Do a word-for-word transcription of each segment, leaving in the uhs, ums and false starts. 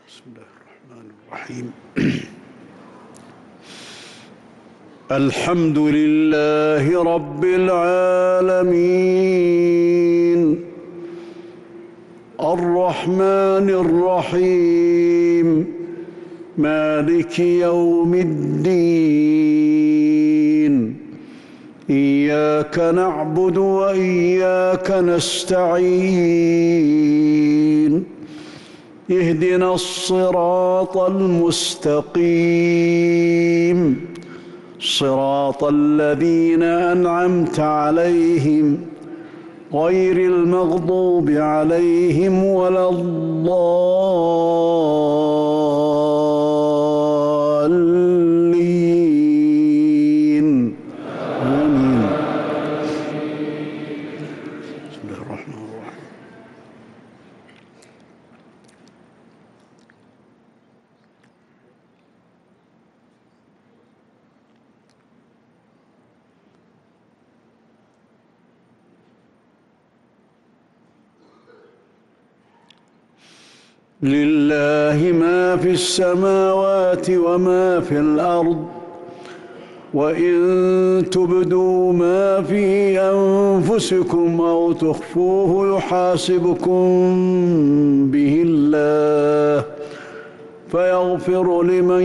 بسم الله الرحمن الرحيم. الحمد لله رب العالمين الرحمن الرحيم مالك يوم الدين إياك نعبد وإياك نستعين اهدنا الصراط المستقيم صراط الذين أنعمت عليهم غير المغضوب عليهم ولا الضالين آمين. بسم الله الرحمن الرحيم. لله ما في السماوات وما في الأرض وإن تبدوا ما في أنفسكم أو تخفوه يحاسبكم به الله فيغفر لمن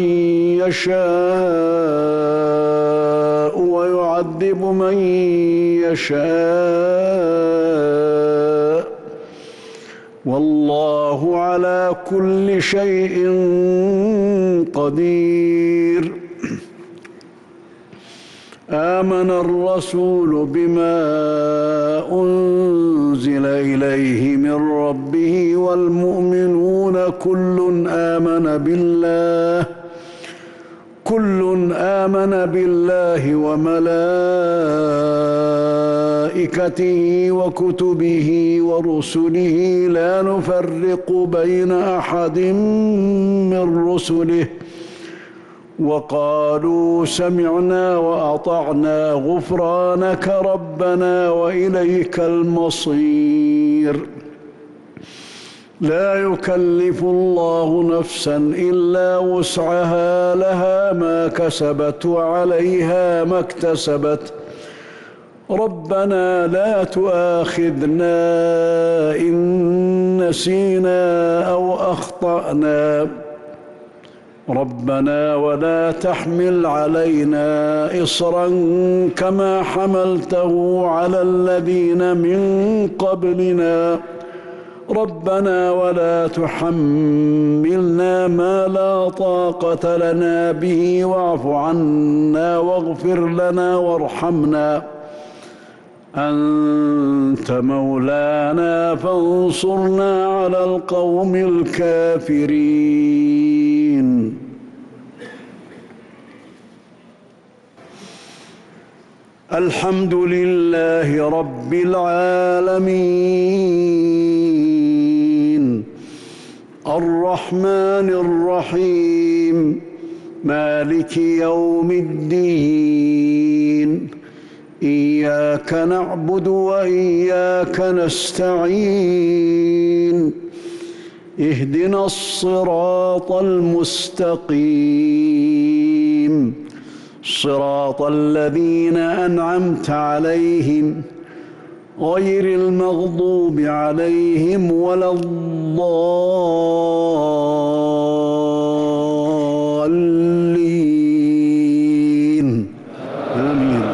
يشاء ويعذب من يشاء والله على كل شيء قدير. آمن الرسول بما أنزل إليه من ربه والمؤمنون كل آمن بالله كل آمن بالله وملائكته وكتبه ورسله لا نفرق بين أحد من رسله وقالوا سمعنا وأطعنا غفرانك ربنا وإليك المصير. لا يكلف الله نفسا إلا وسعها لها ما كسبت وعليها ما اكتسبت ربنا لا تؤاخذنا إن نسينا أو أخطأنا ربنا ولا تحمل علينا إصرا كما حملته على الذين من قبلنا ربنا ولا تحملنا ما لا طاقة لنا به واعف عنا واغفر لنا وارحمنا أنت مولانا فانصرنا على القوم الكافرين. الحمد لله رب العالمين الرحمن الرحيم مالك يوم الدين إياك نعبد وإياك نستعين اهدنا الصراط المستقيم صراط الذين أنعمت عليهم غير المغضوب عليهم ولا الضالين آمين.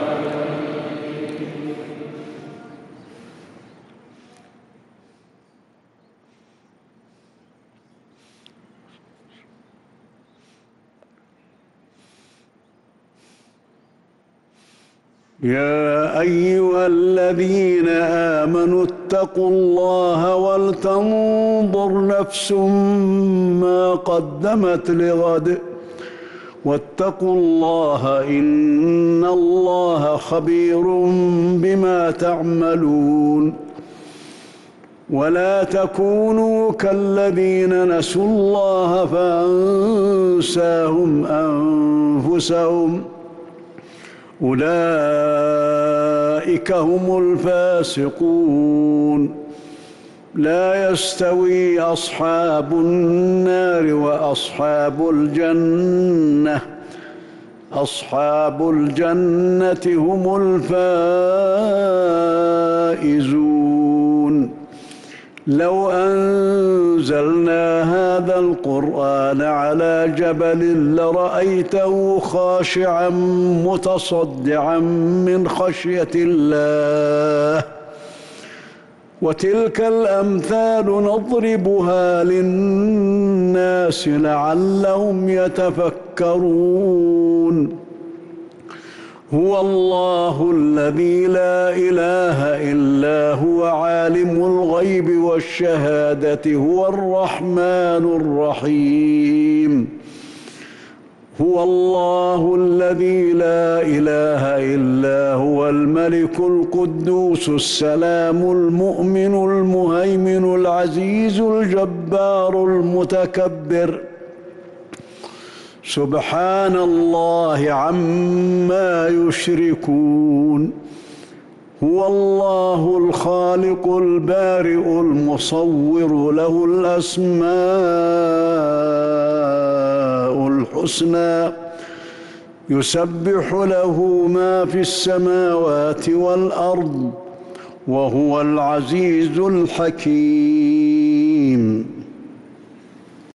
يا أيها الذين آمنوا اتقوا الله ولتنظر نفس ما قدمت لغد واتقوا الله إن الله خبير بما تعملون ولا تكونوا كالذين نسوا الله فأنساهم أنفسهم أولئك هم الفاسقون لا يستوي أصحاب النار وأصحاب الجنة أصحاب الجنة هم الفائزون. لو أنزلنا هذا القرآن على جبل لرأيته خاشعا متصدعا من خشية الله. وتلك الأمثال نضربها للناس لعلهم يتفكرون. هو الله الذي لا إله إلا هو عالم الغيب والشهادة هو الرحمن الرحيم. هو الله الذي لا إله إلا هو الملك القدوس السلام المؤمن المهيمن العزيز الجبار المتكبر. سبحان الله عما يشركون. هو الله الخالق البارئ المصور له الأسماء الحسنى يسبح له ما في السماوات والأرض وهو العزيز الحكيم.